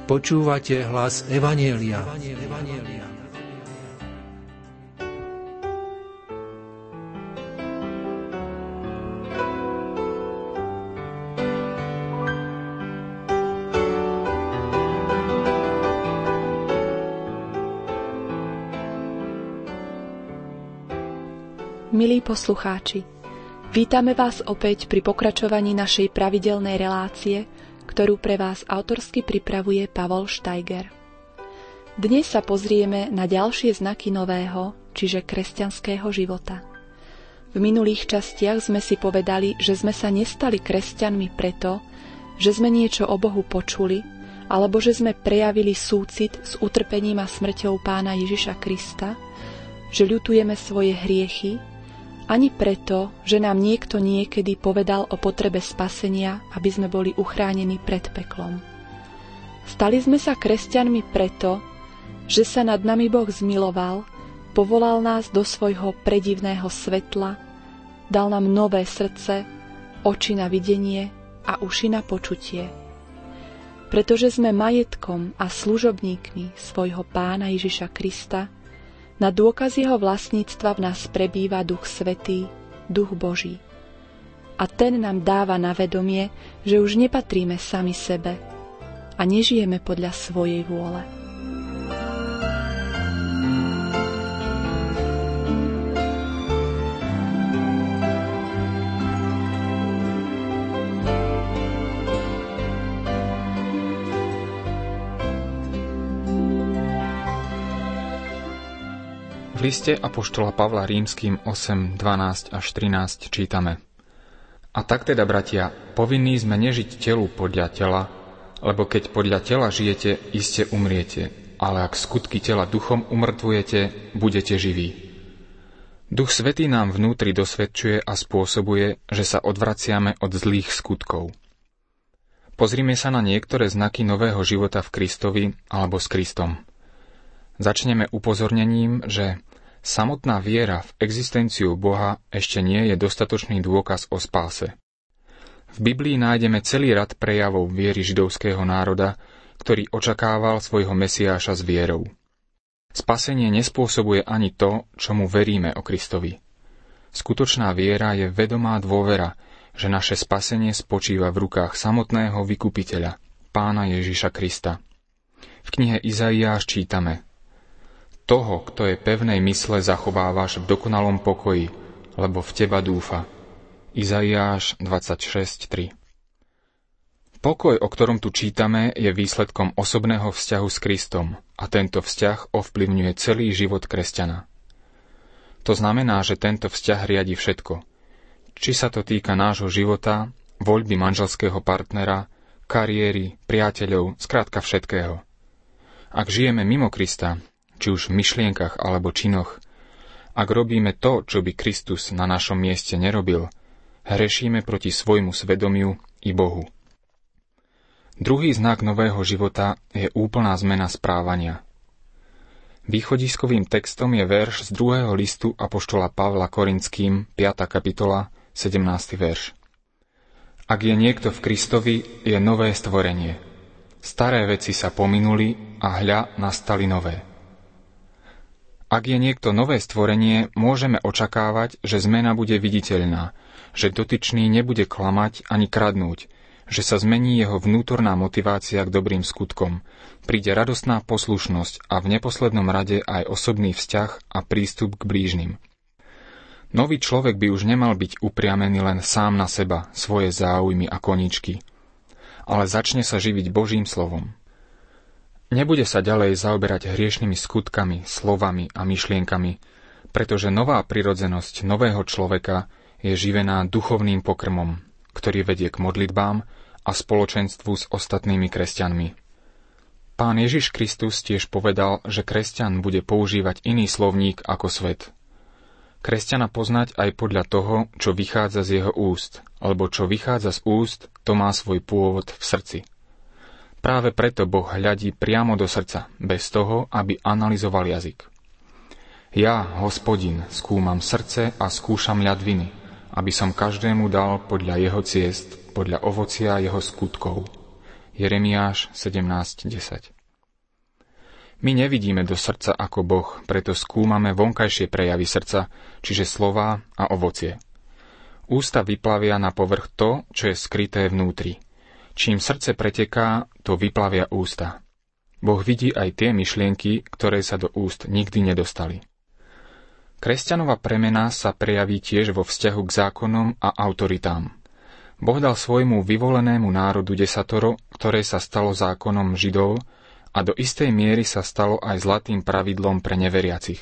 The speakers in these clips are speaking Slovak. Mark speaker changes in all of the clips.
Speaker 1: Počúvate hlas Evanjelia.
Speaker 2: Milí poslucháči, vítame vás opäť pri pokračovaní našej pravidelnej relácie, ktorú pre vás autorsky pripravuje Pavol Steiger. Dnes sa pozrieme na ďalšie znaky nového, čiže kresťanského života. V minulých častiach sme si povedali, že sme sa nestali kresťanmi preto, že sme niečo o Bohu počuli, alebo že sme prejavili súcit s utrpením a smrťou Pána Ježiša Krista, že ľutujeme svoje hriechy, ani preto, že nám niekto niekedy povedal o potrebe spasenia, aby sme boli uchránení pred peklom. Stali sme sa kresťanmi preto, že sa nad nami Boh zmiloval, povolal nás do svojho predivného svetla, dal nám nové srdce, oči na videnie a uši na počutie. Pretože sme majetkom a služobníkmi svojho Pána Ježiša Krista, na dôkaz jeho vlastníctva v nás prebýva Duch Svätý, Duch Boží. A ten nám dáva na vedomie, že už nepatríme sami sebe a nežijeme podľa svojej vôle.
Speaker 3: V liste apoštola Pavla Rímskym 8, 12 až 13 čítame: A tak teda, bratia, povinní sme nežiť telu podľa tela, lebo keď podľa tela žijete, iste umriete, ale ak skutky tela duchom umrtvujete, budete živí. Duch Svätý nám vnútri dosvedčuje a spôsobuje, že sa odvraciame od zlých skutkov. Pozrime sa na niektoré znaky nového života v Kristovi alebo s Kristom. Začneme upozornením, že samotná viera v existenciu Boha ešte nie je dostatočný dôkaz o spáse. V Biblii nájdeme celý rad prejavov viery židovského národa, ktorý očakával svojho Mesiáša s vierou. Spasenie nespôsobuje ani to, čomu veríme o Kristovi. Skutočná viera je vedomá dôvera, že naše spasenie spočíva v rukách samotného vykupiteľa, Pána Ježiša Krista. V knihe Izaiáš čítame: Toho, kto je pevnej mysle, zachovávaš v dokonalom pokoji, lebo v teba dúfa. Izaiáš 26.3. Pokoj, o ktorom tu čítame, je výsledkom osobného vzťahu s Kristom a tento vzťah ovplyvňuje celý život kresťana. To znamená, že tento vzťah riadi všetko. Či sa to týka nášho života, voľby manželského partnera, kariéry, priateľov, skrátka všetkého. Ak žijeme mimo Krista, či už v myšlienkach alebo činoch, ak robíme to, čo by Kristus na našom mieste nerobil, hrešíme proti svojmu svedomiu i Bohu. Druhý znak nového života je úplná zmena správania. Východiskovým textom je verš z 2. listu apoštola Pavla Korinským, 5. kapitola, 17. verš. Ak je niekto v Kristovi, je nové stvorenie. Staré veci sa pominuli a hľa nastali nové. Ak je niekto nové stvorenie, môžeme očakávať, že zmena bude viditeľná, že dotyčný nebude klamať ani kradnúť, že sa zmení jeho vnútorná motivácia k dobrým skutkom, príde radostná poslušnosť a v neposlednom rade aj osobný vzťah a prístup k blížnym. Nový človek by už nemal byť upriamený len sám na seba, svoje záujmy a koníčky, ale začne sa živiť Božím slovom. Nebude sa ďalej zaoberať hriešnými skutkami, slovami a myšlienkami, pretože nová prirodzenosť nového človeka je živená duchovným pokrmom, ktorý vedie k modlitbám a spoločenstvu s ostatnými kresťanmi. Pán Ježiš Kristus tiež povedal, že kresťan bude používať iný slovník ako svet. Kresťana poznať aj podľa toho, čo vychádza z jeho úst, alebo čo vychádza z úst, to má svoj pôvod v srdci. Práve preto Boh hľadí priamo do srdca, bez toho, aby analyzoval jazyk. Ja, Hospodin, skúmam srdce a skúšam ľadviny, aby som každému dal podľa jeho ciest, podľa ovocia jeho skutkov. Jeremiáš 17.10. My nevidíme do srdca ako Boh, preto skúmame vonkajšie prejavy srdca, čiže slová a ovocie. Ústa vyplavia na povrch to, čo je skryté vnútri. Čím srdce preteká, to vyplavia ústa. Boh vidí aj tie myšlienky, ktoré sa do úst nikdy nedostali. Kresťanová premena sa prejaví tiež vo vzťahu k zákonom a autoritám. Boh dal svojmu vyvolenému národu desatoro, ktoré sa stalo zákonom Židov, a do istej miery sa stalo aj zlatým pravidlom pre neveriacich.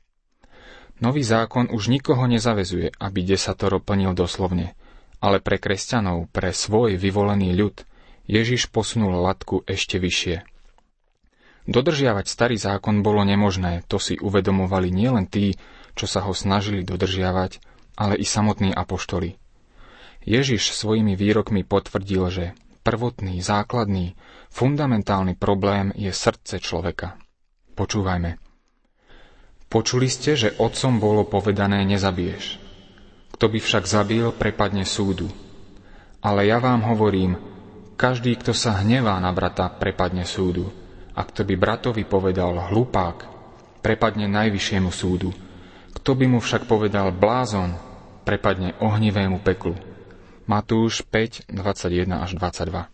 Speaker 3: Nový zákon už nikoho nezavezuje, aby desatoro plnil doslovne, ale pre kresťanov, pre svoj vyvolený ľud, Ježiš posunul latku ešte vyššie. Dodržiavať starý zákon bolo nemožné, to si uvedomovali nielen tí, čo sa ho snažili dodržiavať, ale i samotní apoštoli. Ježiš svojimi výrokmi potvrdil, že prvotný, základný, fundamentálny problém je srdce človeka. Počúvajme. Počuli ste, že otcom bolo povedané nezabiješ. Kto by však zabil, prepadne súdu. Ale ja vám hovorím, každý, kto sa hnevá na brata, prepadne súdu. A kto by bratovi povedal hlupák, prepadne najvyššiemu súdu. Kto by mu však povedal blázon, prepadne ohnivému peklu. Matúš 5, 21 až 22.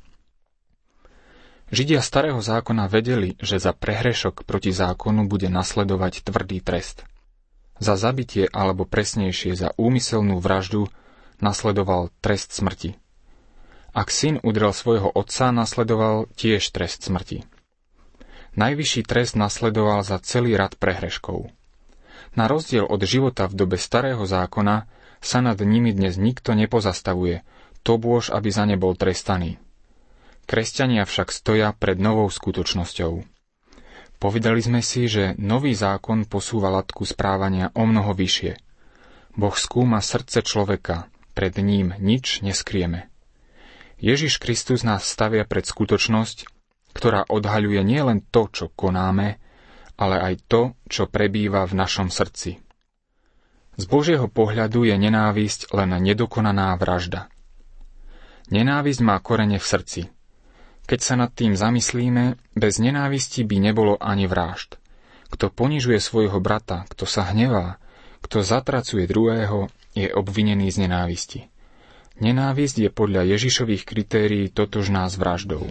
Speaker 3: Židia starého zákona vedeli, že za prehrešok proti zákonu bude nasledovať tvrdý trest. Za zabitie, alebo presnejšie za úmyselnú vraždu, nasledoval trest smrti. Ak syn udrel svojho otca, nasledoval tiež trest smrti. Najvyšší trest nasledoval za celý rad prehreškov. Na rozdiel od života v dobe starého zákona sa nad nimi dnes nikto nepozastavuje, tobôž, aby za ne bol trestaný. Kresťania však stoja pred novou skutočnosťou. Povedali sme si, že nový zákon posúva latku správania omnoho vyššie. Boh skúma srdce človeka, pred ním nič neskrieme. Ježiš Kristus nás stavia pred skutočnosť, ktorá odhaľuje nielen to, čo konáme, ale aj to, čo prebýva v našom srdci. Z Božieho pohľadu je nenávisť len nedokonaná vražda. Nenávisť má korene v srdci. Keď sa nad tým zamyslíme, bez nenávisti by nebolo ani vražd. Kto ponižuje svojho brata, kto sa hnevá, kto zatracuje druhého, je obvinený z nenávisti. Nenávisť je podľa Ježišových kritérií totožná s vraždou.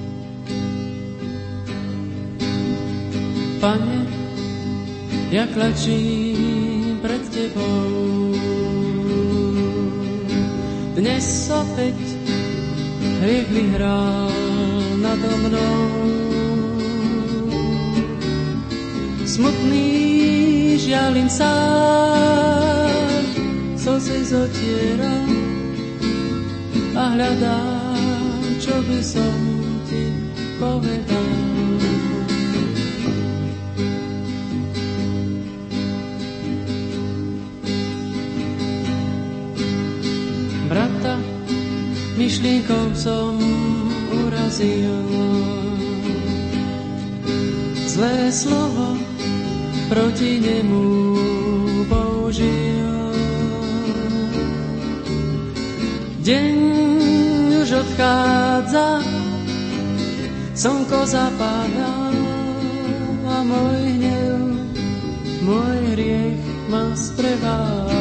Speaker 4: Pane, ja klačím pred Tebou. Dnes opäť hriech vyhral nado mnou. Smutný žialim sám, slzy zotieram a hľadám, čo by som Ti povedal. Brata, myšlienkou som urazil, zlé slovo proti nemu použil. Deň už odchádza, slnko zapadá a môj hnev, môj hriech ma sprevádza.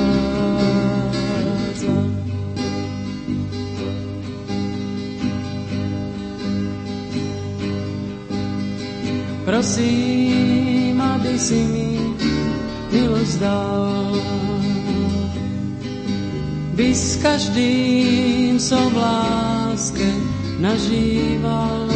Speaker 4: Prosím, aby si mi milosť dal, by s každým som v láske nažíval.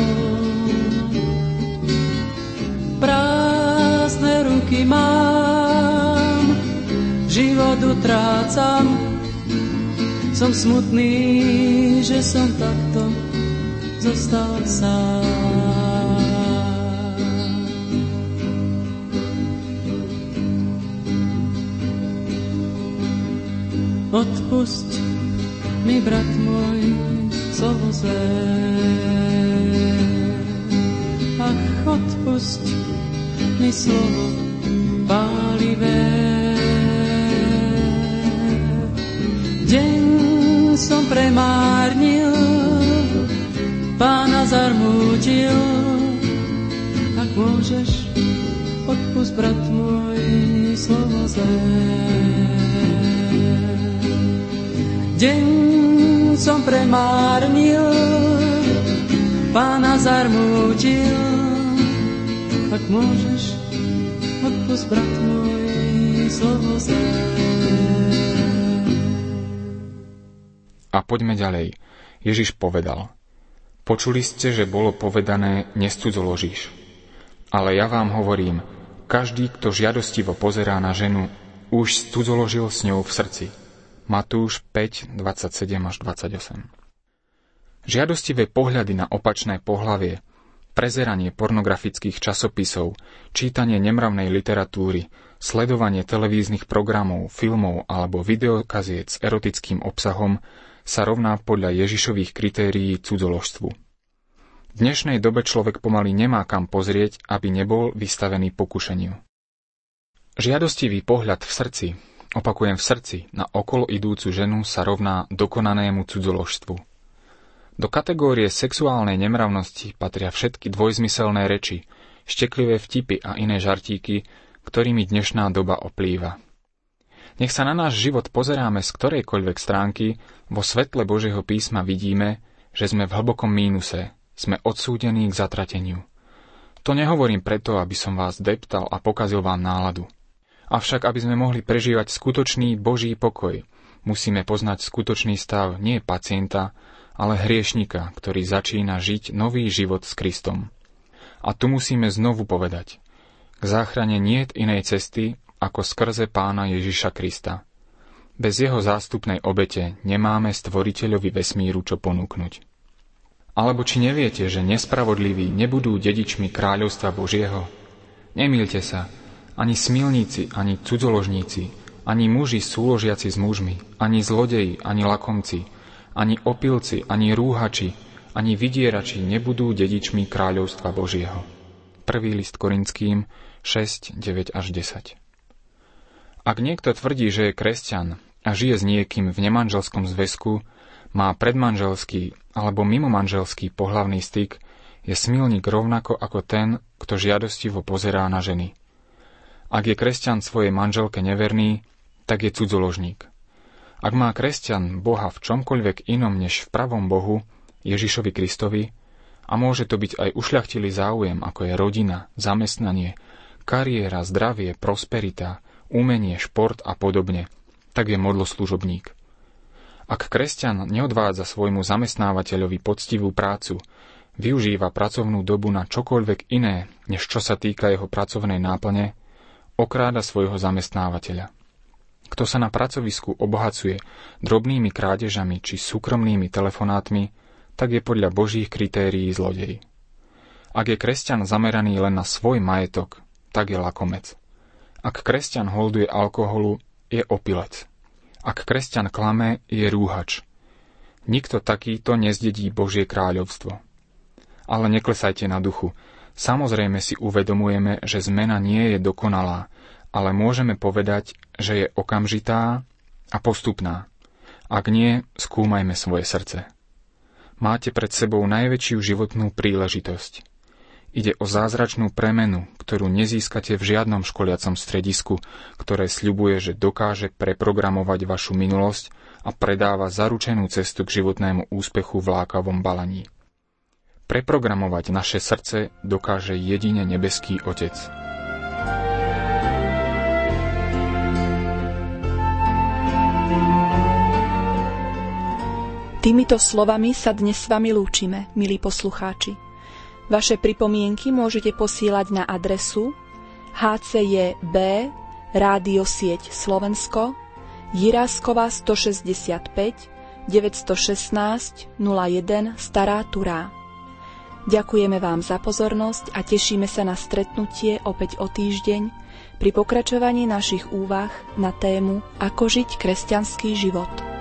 Speaker 4: Prázdne ruky mám, život utrácam, som smutný, že som takto zostal sám. Odpusť mi, brat môj, slovo zlé. Ach, odpusť mi slovo pálivé. Deň som premárnil, Pána zarmútil, ak môžeš, odpusť, brat môj, slovo zlé. Deň som premárnil, Pána zarmútil, ak môžeš, odpusť, brat môj, slovo zlé.
Speaker 3: A poďme ďalej. Ježiš povedal: Počuli ste, že bolo povedané, nescudzoložíš. Ale ja vám hovorím, každý, kto žiadostivo pozerá na ženu, už cudzoložil s ňou v srdci. Matúš 5, 27 až 28. Žiadostivé pohľady na opačné pohlavie, prezeranie pornografických časopisov, čítanie nemravnej literatúry, sledovanie televíznych programov, filmov alebo videokaziet s erotickým obsahom sa rovná podľa Ježišových kritérií cudzoložstvu. V dnešnej dobe človek pomaly nemá kam pozrieť, aby nebol vystavený pokušeniu. Žiadostivý pohľad v srdci, opakujem v srdci, na okolo idúcu ženu sa rovná dokonanému cudzoložstvu. Do kategórie sexuálnej nemravnosti patria všetky dvojzmyselné reči, šteklivé vtipy a iné žartíky, ktorými dnešná doba oplýva. Nech sa na náš život pozeráme z ktorejkoľvek stránky, vo svetle Božieho písma vidíme, že sme v hlbokom mínuse, sme odsúdení k zatrateniu. To nehovorím preto, aby som vás deptal a pokazil vám náladu. Avšak, aby sme mohli prežívať skutočný Boží pokoj, musíme poznať skutočný stav nie pacienta, ale hriešnika, ktorý začína žiť nový život s Kristom. A tu musíme znovu povedať: k záchrane niet inej cesty, ako skrze Pána Ježiša Krista. Bez jeho zástupnej obete nemáme Stvoriteľovi vesmíru čo ponúknuť. Alebo či neviete, že nespravodliví nebudú dedičmi kráľovstva Božieho? Nemýlte sa, ani smilníci, ani cudzoložníci, ani muži súložiaci s mužmi, ani zlodeji, ani lakomci, ani opilci, ani rúhači, ani vydierači nebudú dedičmi kráľovstva Božieho. 1. list Korinským 6, 9 až 10. Ak niekto tvrdí, že je kresťan a žije s niekým v nemanželskom zväzku, má predmanželský alebo mimomanželský pohlavný styk, je smilník rovnako ako ten, kto žiadostivo pozerá na ženy. Ak je kresťan svojej manželke neverný, tak je cudzoložník. Ak má kresťan Boha v čomkoľvek inom než v pravom Bohu, Ježišovi Kristovi, a môže to byť aj ušľachtilý záujem, ako je rodina, zamestnanie, kariéra, zdravie, prosperita, umenie, šport a podobne, tak je modloslužobník. Ak kresťan neodvádza svojmu zamestnávateľovi poctivú prácu, využíva pracovnú dobu na čokoľvek iné, než čo sa týka jeho pracovnej náplne, okráda svojho zamestnávateľa. Kto sa na pracovisku obohacuje drobnými krádežami či súkromnými telefonátmi, tak je podľa Božích kritérií zlodej. Ak je kresťan zameraný len na svoj majetok, tak je lakomec. Ak kresťan holduje alkoholu, je opilec. Ak kresťan klame, je rúhač. Nikto takýto nezdedí Božie kráľovstvo. Ale neklesajte na duchu. Samozrejme si uvedomujeme, že zmena nie je dokonalá, ale môžeme povedať, že je okamžitá a postupná. Ak nie, skúmajme svoje srdce. Máte pred sebou najväčšiu životnú príležitosť. Ide o zázračnú premenu, ktorú nezískate v žiadnom školiacom stredisku, ktoré sľubuje, že dokáže preprogramovať vašu minulosť a predáva zaručenú cestu k životnému úspechu v lákavom balaní. Preprogramovať naše srdce dokáže jedine nebeský Otec.
Speaker 2: Týmito slovami sa dnes s vami lúčime, milí poslucháči. Vaše pripomienky môžete posielať na adresu HCJB Rádiosieť Slovensko, Jiráskova 165 916 01 Stará Turá. Ďakujeme vám za pozornosť a tešíme sa na stretnutie opäť o týždeň pri pokračovaní našich úvah na tému Ako žiť kresťanský život.